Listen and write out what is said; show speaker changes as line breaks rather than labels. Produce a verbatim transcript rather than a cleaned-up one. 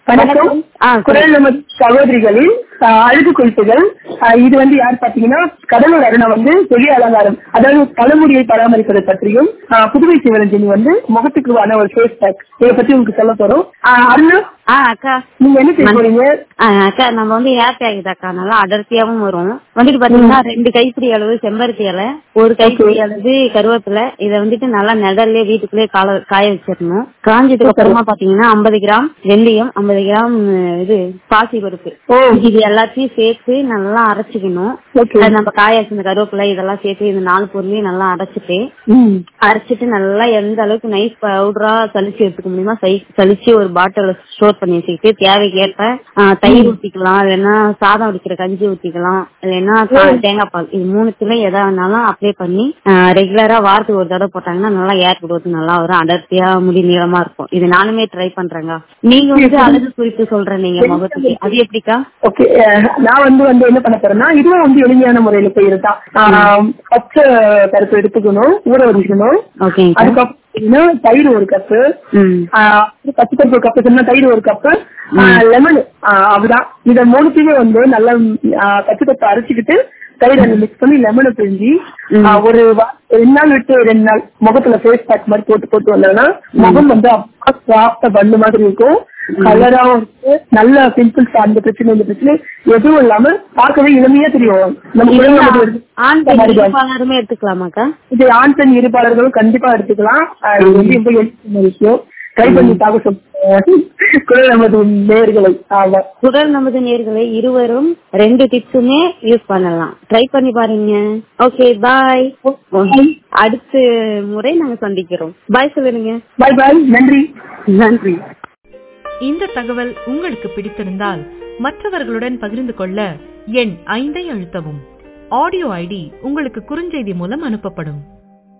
வணக்கம். குரல் நமது சகோதரிகளின் அழகு குறிப்புகள். இது வந்து யார் பாத்தீங்கன்னா கடலூர் அருணா வந்து வெளி அலங்காரம், அதாவது தலைமுடியை பராமரிப்பதை பற்றியும், புதுவை சிவரஞ்சனி வந்து முகத்துக்கு ஒரு ஃபேஸ் பேக் இதை பத்தி உங்களுக்கு சொல்ல போறோம். அருணா
அக்கா
நீங்க என்ன செய்ய போறீங்க?
அக்கா நம்ம வந்து ஹேர் பேக் அக்கா நல்லா அடர்த்தியாவும் வரும். வந்துட்டு பாத்தீங்கன்னா ரெண்டு கைப்பிடி அளவு செம்பருத்தி இலை, ஒரு கைப்பிடி அளவு கருவேப்பிலை, இதை வந்துட்டு நல்லா நிழல்ல வீட்டுக்குள்ளே காய வச்சிடணும். காஞ்சதுக்கு அப்புறமா பாத்தீங்கன்னா ஐம்பது கிராம் வெந்தயம், ஐம்பது கிராம் இது பாசி பருப்பு, இது எல்லாத்தையும் சேர்த்து நல்லா அரைச்சிக்கணும். நம்ம காய வச்சிருந்த கருவேப்பிலை இதெல்லாம் சேர்த்து இந்த நாலு பொருளையும் நல்லா அரைச்சிட்டு அரைச்சிட்டு நல்லா எந்த அளவுக்கு நைஸ் பவுடரா சலிச்சு எடுத்துக்க முடியுமா சலிச்சு ஒரு பாட்டில் ஸ்டோர் பண்ணி வச்சுக்கிட்டு தேவைக்கு ஏற்ப தயிர் ஊத்திக்கலாம், இல்லைன்னா சாதம் வடிக்கிற கஞ்சி ஊத்திக்கலாம், இல்லைன்னா தேங்காய் பால், இது மூணுத்துல எதா வேணாலும் அப்ளை பண்ணி ரெகுலரா வாரத்துக்கு ஒரு தடவை போட்டாங்கன்னா நல்லா ஏர் குடுத்து நல்லா வரும், அடர்த்தியா முடி நீளமா இருக்கும். இது நானுமே ட்ரை பண்றேங்க. நீங்க வந்து அழகு குறிப்பு சொல்றேன் நீங்க முகத்துக்கு, அது எப்படிக்கா?
ஓகே, நான் வந்து வந்து என்ன பண்ண போறேன்னா இதுவும் வந்து எளிமையான முறையில போயிருந்தான். பச்சை பருப்பு எடுத்துக்கணும், ஊற வச்சுக்கணும். அதுக்கப்புறம் தயிர் ஒரு கப்பு, பச்சை பருப்பு கப்பு சொன்னா தயிர் ஒரு கப்பு, லெமன் அப்படிதான். இத மூணுத்தையுமே வந்து நல்லா பச்சை பருப்பு அரைச்சிக்கிட்டு தயிர் மிக்ஸ் பண்ணி லெமனை பிழிஞ்சி ஒரு ரெண்டு நாள் விட்டு ரெண்டு நாள் முகத்துல ஃபேஸ் பேக் மாதிரி போட்டு போட்டு வந்தோம்னா முகம் வந்து சாஃப்டா பண்ணு மாதிரி இருக்கும், கலராவும் இருக்கு, நல்ல பிம்பிள்ஸ் அந்த பிரச்சனை இந்த பிரச்சனை எதுவும் இல்லாம பார்க்கவே இளமையா தெரியும்.
எடுத்துக்கலாமாக்கா? இது
ஆண் பெண் இருப்பாளர்களும் கண்டிப்பா எடுத்துக்கலாம். இது வந்து ரொம்ப எளிமையான விஷயம். ட்ரை பண்ணி பார்க்க சொல்லுங்க குரல் நமது நேயர்களை.
குரல் நமது நேயர்களை இருவரும் ரெண்டு டிப்ஸுமே யூஸ் பண்ணலாம், ட்ரை பண்ணி பாருங்க. Okay, bye. அடுத்த முறை நாங்க சந்திக்கிறோம். பாய் சொல்லுங்க.
பாய் பாய். நன்றி
நன்றி.
இந்த தகவல் உங்களுக்கு பிடித்திருந்தால் மற்றவர்களுடன் பகிர்ந்து கொள்ள எண் ஐந்தை அழுத்தவும். ஆடியோ ஐடி உங்களுக்கு குறுஞ்செய்தி மூலம் அனுப்பப்படும்.